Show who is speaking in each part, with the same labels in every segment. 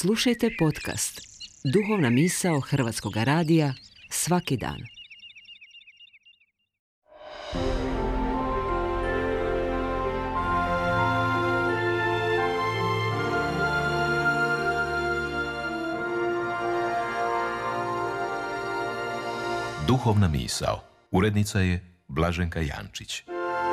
Speaker 1: Slušajte podcast Duhovna misao Hrvatskog radija svaki dan.
Speaker 2: Duhovna misao. Urednica je Blaženka Jančić.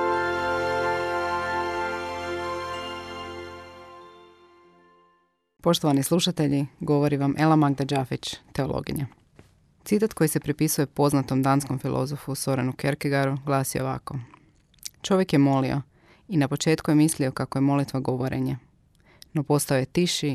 Speaker 3: Poštovani slušatelji, govori vam Ela Magda Đafić, teologinja. Citat koji se pripisuje poznatom danskom filozofu Sorenu Kierkegaardu glasi ovako. Čovjek je molio i na početku je mislio kako je molitva govorenje. No postao je tiši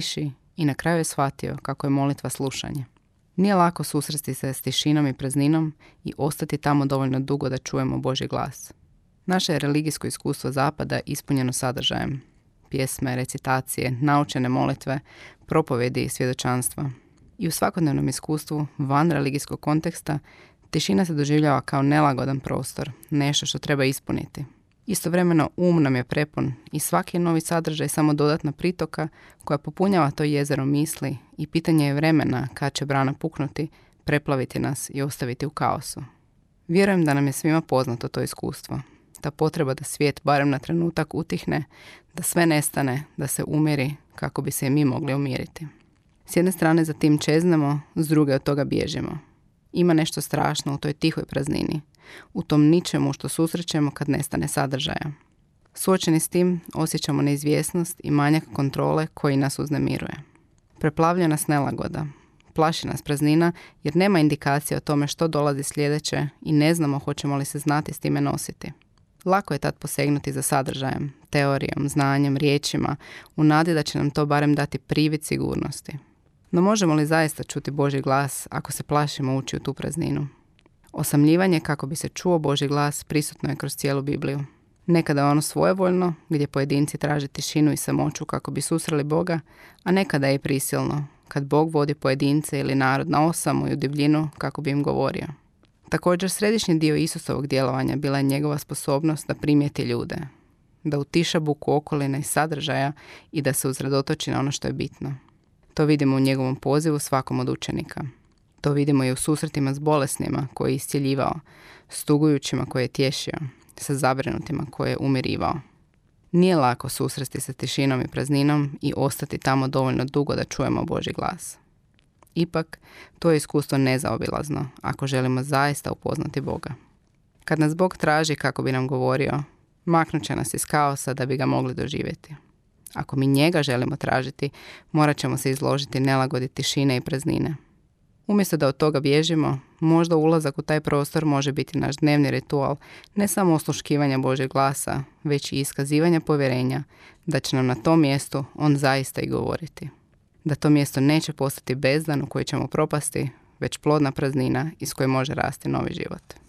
Speaker 3: i na kraju je shvatio kako je molitva slušanje. Nije lako susresti se s tišinom i prazninom i ostati tamo dovoljno dugo da čujemo Božji glas. Naše je religijsko iskustvo zapada ispunjeno sadržajem. Pjesme, recitacije, naučene molitve, propovjedi i svjedočanstva. I u svakodnevnom iskustvu, van religijskog konteksta, tišina se doživljava kao nelagodan prostor, nešto što treba ispuniti. Istovremeno nam je prepun i svaki novi sadržaj samo dodatna pritoka koja popunjava to jezero misli i pitanje je vremena kad će brana puknuti, preplaviti nas i ostaviti u kaosu. Vjerujem da nam je svima poznato to iskustvo. Ta potreba da svijet barem na trenutak utihne, da sve nestane, da se umiri kako bi se i mi mogli umiriti. S jedne strane za tim čeznemo, s druge od toga bježimo. Ima nešto strašno u toj tihoj praznini, u tom ničemu što susrećemo kad nestane sadržaja. Suočeni s tim osjećamo neizvjesnost i manjak kontrole koji nas uznemiruje. Preplavlja nas nelagoda, plaši nas praznina jer nema indikacija o tome što dolazi sljedeće i ne znamo hoćemo li se znati s time nositi. Lako je tad posegnuti za sadržajem, teorijom, znanjem, riječima, u nadi da će nam to barem dati privid sigurnosti. No možemo li zaista čuti Božji glas ako se plašimo ući u tu prazninu? Osamljivanje kako bi se čuo Božji glas prisutno je kroz cijelu Bibliju. Nekada je ono svojevoljno, gdje pojedinci traže tišinu i samoću kako bi susreli Boga, a nekada je i prisilno, kad Bog vodi pojedince ili narod na osamu i u divljinu kako bi im govorio. Također, središnji dio Isusovog djelovanja bila je njegova sposobnost da primijeti ljude, da utiša buku okoline i sadržaja i da se usredotoči na ono što je bitno. To vidimo u njegovom pozivu svakom od učenika. To vidimo i u susretima s bolesnima koje je iscjeljivao, s tugujućima koje je tješio, sa zabrinutima koje je umirivao. Nije lako susresti sa tišinom i prazninom i ostati tamo dovoljno dugo da čujemo Božji glas. Ipak, to je iskustvo nezaobilazno ako želimo zaista upoznati Boga. Kad nas Bog traži kako bi nam govorio, maknut će nas iz kaosa da bi ga mogli doživjeti. Ako mi njega želimo tražiti, morat ćemo se izložiti nelagodi tišine i praznine. Umjesto da od toga bježimo, možda ulazak u taj prostor može biti naš dnevni ritual, ne samo osluškivanja Božjeg glasa, već i iskazivanja povjerenja da će nam na tom mjestu on zaista i govoriti. Da to mjesto neće postati bezdan u koji ćemo propasti, već plodna praznina iz koje može rasti novi život.